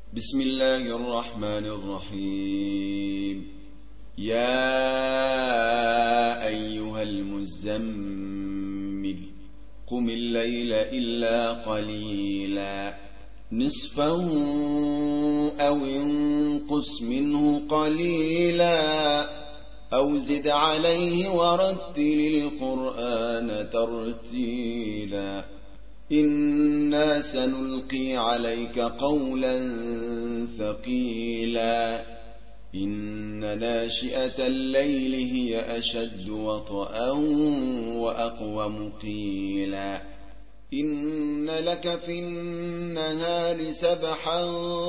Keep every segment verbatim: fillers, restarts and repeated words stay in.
بسم الله الرحمن الرحيم. يا أيها المزمل قم الليل إلا قليلا نصفه أو انقص منه قليلا أو زد عليه ورتل القرآن ترتيلا إنا سنلقي عليك قولا ثقيلا إن ناشئة الليل هي أشد وطئا وأقوم قيلا إن لك في النهار سبحا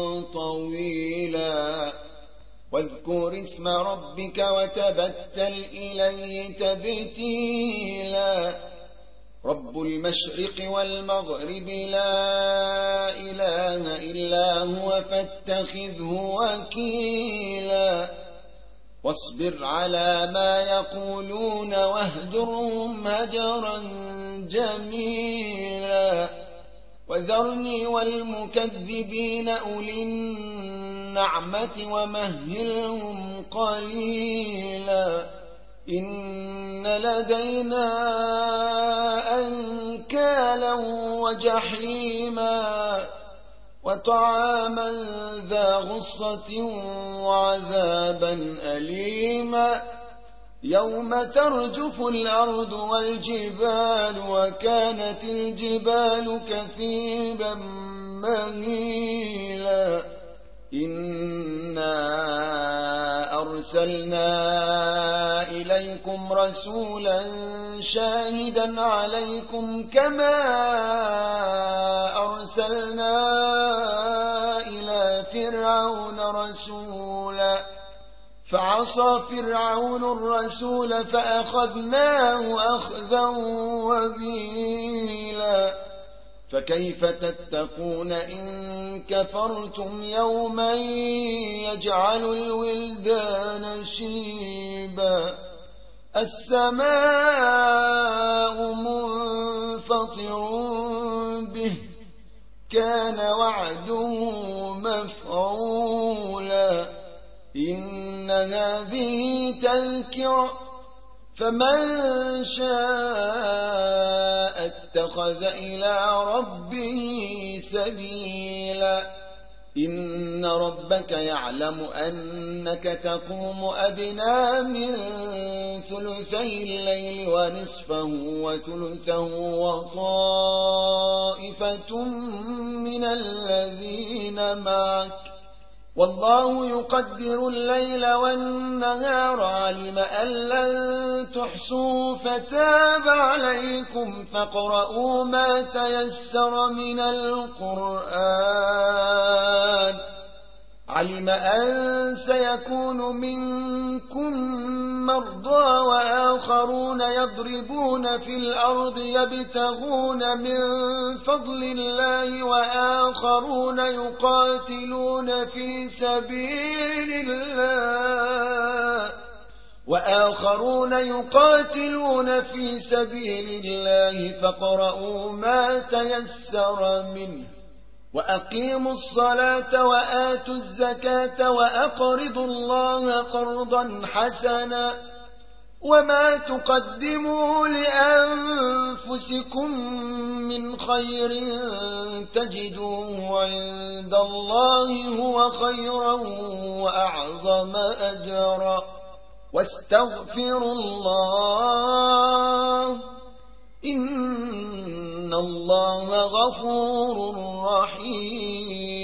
طويلا واذكر اسم ربك وتبتل إليه تبتيلا رب المشرق والمغرب لا إله إلا هو فاتخذه وكيلا واصبر على ما يقولون واهجرهم هجرا جميلا وذرني والمكذبين أولي النعمة ومهلهم قليلا إن لدينا أنكالا وجحيما وطعاما ذا غصة وعذابا أليما يوم ترجف الأرض والجبال وكانت الجبال كثيبا مهيلا إنا أرسلنا إليكم رسولا شاهدا عليكم كما أرسلنا إلى فرعون رسولا فعصى فرعون الرسول فأخذناه أخذا وبيلا فكيف تتقون إن كفرتم يوما يجعل الولدان شيبا السماء منفطر به كان وعده مفعولا إن هذه تذكرة فمن شاء اتخذ إلى ربه سبيلا إن ربك يعلم أنك تقوم أدنى من ثلثي الليل ونصفه وثلثه وطائفة من الذين معك والله يقدر الليل والنهار علم أن لن تحصوا فتاب عليكم فاقرؤوا ما تيسر من القرآن علم أن سيكون منكم مرضى وآخرون يضربون في الأرض يبتغون من فضل الله وآخرون يقاتلون في سبيل الله وآخرون يقاتلون في سبيل الله فاقرؤوا ما تيسر منه وأقيموا الصلاة وآتوا الزكاة وأقرضوا الله قرضا حسنا وما تقدموا لأنفسكم من خير تجدوه عند الله هو خيرا وأعظم أجرا واستغفروا الله إن الله غفور رحيم